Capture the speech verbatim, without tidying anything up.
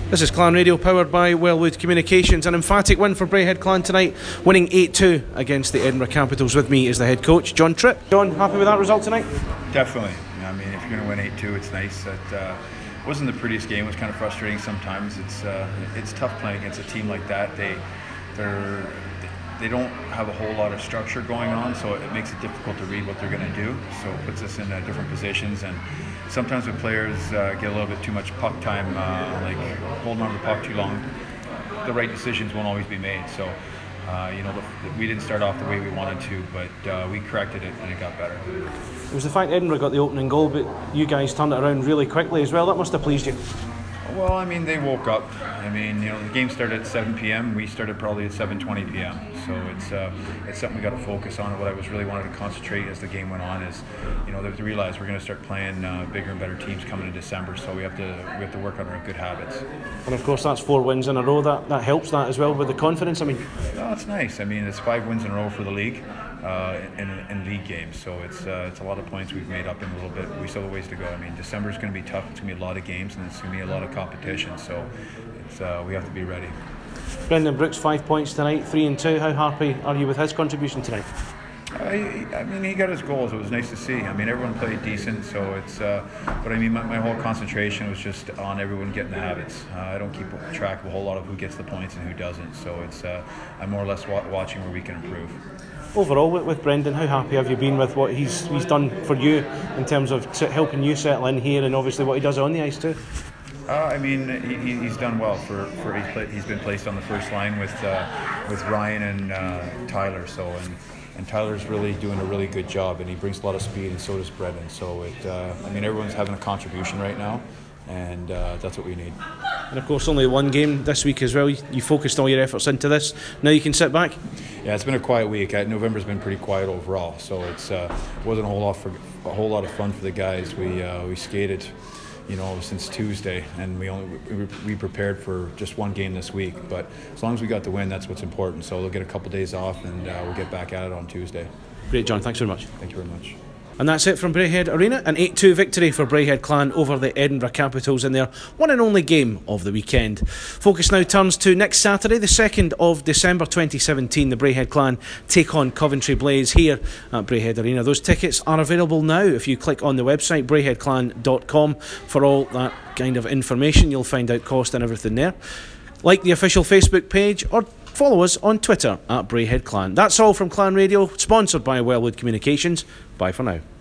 This is Clan Radio, powered by Wellwood Communications. An emphatic win for Braehead Clan tonight, winning eight two against the Edinburgh Capitals. With me is the head coach, John Tripp. John, happy with that result tonight? Definitely. I mean, if you're going to win eight two, it's nice. That uh, wasn't the prettiest game. It was kind of frustrating sometimes. It's uh, it's tough playing against a team like that. They they're they don't have a whole lot of structure going on, so it makes it difficult to read what they're going to do. So it puts us in uh, different positions, and sometimes when players uh, get a little bit too much puck time, uh, like holding on to the puck too long, the right decisions won't always be made. So, uh, you know, the, we didn't start off the way we wanted to, but uh, we corrected it and it got better. It was the fact Edinburgh got the opening goal, but you guys turned it around really quickly as well. That must have pleased you. Well, I mean, they woke up. I mean, you know, the game started at seven p.m. We started probably at seven twenty p.m. So it's uh, it's something we got to focus on. What I was really wanted to concentrate as the game went on is, you know, to realize we're going to start playing uh, bigger and better teams coming in December. So we have to we have to work on our good habits. And of course, that's four wins in a row. That that helps that as well with the confidence. I mean, no, it's nice. I mean, it's five wins in a row for the league. Uh, in, in league games, so it's uh, it's a lot of points we've made up in a little bit. We still have a ways to go. I mean, December is going to be tough. It's going to be a lot of games, and it's going to be a lot of competition. So it's uh, we have to be ready. Brendan Brooks, five points tonight, three and two. How happy are you with his contribution tonight? I, I mean, he got his goals. It was nice to see. I mean, everyone played decent, so it's. Uh, but I mean, my, my whole concentration was just on everyone getting the habits. Uh, I don't keep track of a whole lot of who gets the points and who doesn't. So it's. Uh, I'm more or less wa- watching where we can improve. Overall, with, with Brendan, how happy have you been with what he's he's done for you in terms of t- helping you settle in here, and obviously what he does on the ice too? Uh, I mean, he, he's done well. For, for he's, play, he's been placed on the first line with uh, with Ryan and uh, Tyler. So and and Tyler's really doing a really good job, and he brings a lot of speed, and so does Brendan. So it, uh, I mean, everyone's having a contribution right now, and uh, that's what we need. And of course, only one game this week as well. You, you focused all your efforts into this. Now you can sit back. Yeah, it's been a quiet week. Uh, November's been pretty quiet overall, so it's uh, wasn't a whole lot for a whole lot of fun for the guys. We uh, we skated, you know, since Tuesday, and we only we, we prepared for just one game this week. But as long as we got the win, that's what's important. So we'll get a couple days off, and uh, we'll get back at it on Tuesday. Great, John. Thanks very much. Thank you very much. And that's it from Braehead Arena. An eight two victory for Braehead Clan over the Edinburgh Capitals in their one and only game of the weekend. Focus now turns to next Saturday, the second of December twenty seventeen. The Braehead Clan take on Coventry Blaze here at Braehead Arena. Those tickets are available now if you click on the website braehead clan dot com for all that kind of information. You'll find out cost and everything there. Like the official Facebook page or follow us on Twitter at Braehead Clan. That's all from Clan Radio, sponsored by Wellwood Communications. Bye for now.